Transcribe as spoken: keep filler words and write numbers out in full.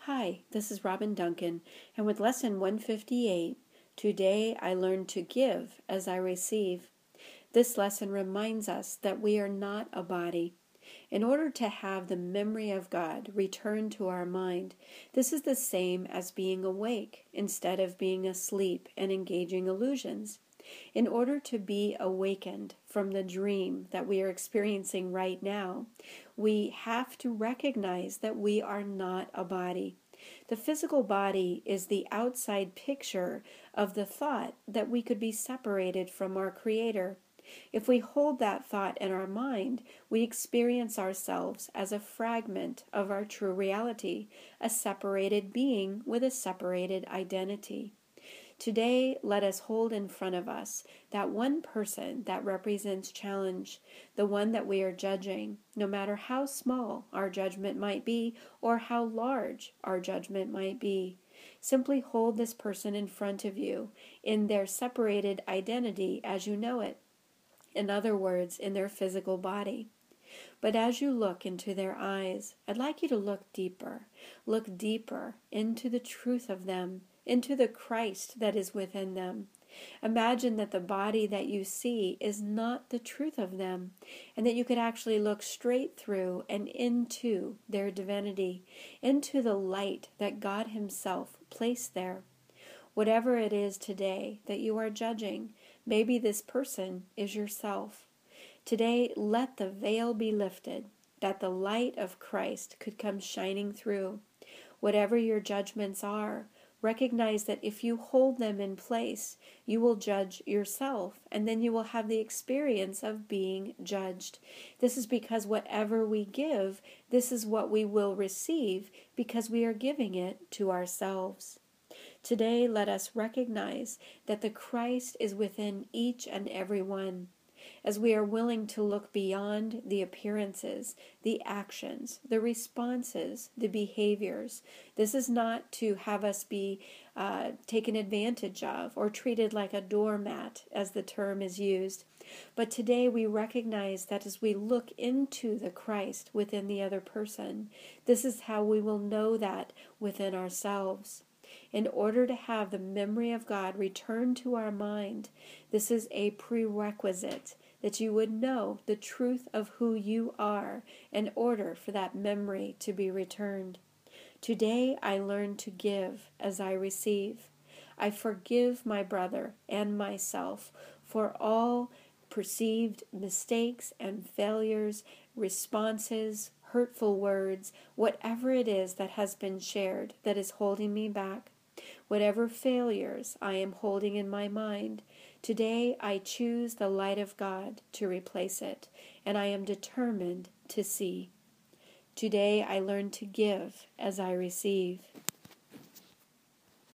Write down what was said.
Hi, this is Robin Duncan, and with Lesson one fifty-eight, today I learned to give as I receive. This lesson reminds us that we are not a body. In order to have the memory of God return to our mind, this is the same as being awake instead of being asleep and engaging illusions. In order to be awakened from the dream that we are experiencing right now, we have to recognize that we are not a body. The physical body is the outside picture of the thought that we could be separated from our Creator. If we hold that thought in our mind, we experience ourselves as a fragment of our true reality, a separated being with a separated identity. Today, let us hold in front of us that one person that represents challenge, the one that we are judging, no matter how small our judgment might be or how large our judgment might be. Simply hold this person in front of you in their separated identity as you know it. In other words, in their physical body. But as you look into their eyes, I'd like you to look deeper. Look deeper into the truth of them, into the Christ that is within them. Imagine that the body that you see is not the truth of them, and that you could actually look straight through and into their divinity, into the light that God Himself placed there. Whatever it is today that you are judging, maybe this person is yourself. Today, let the veil be lifted, that the light of Christ could come shining through. Whatever your judgments are, recognize that if you hold them in place, you will judge yourself, and then you will have the experience of being judged. This is because whatever we give, this is what we will receive, because we are giving it to ourselves. Today, let us recognize that the Christ is within each and every one. As we are willing to look beyond the appearances, the actions, the responses, the behaviors. This is not to have us be uh, taken advantage of or treated like a doormat, as the term is used. But today we recognize that as we look into the Christ within the other person, this is how we will know that within ourselves. In order to have the memory of God return to our mind, this is a prerequisite that you would know the truth of who you are in order for that memory to be returned. Today I learn to give as I receive. I forgive my brother and myself for all perceived mistakes and failures, responses, hurtful words, whatever it is that has been shared that is holding me back. Whatever failures I am holding in my mind, today I choose the light of God to replace it, and I am determined to see. Today I learn to give as I receive.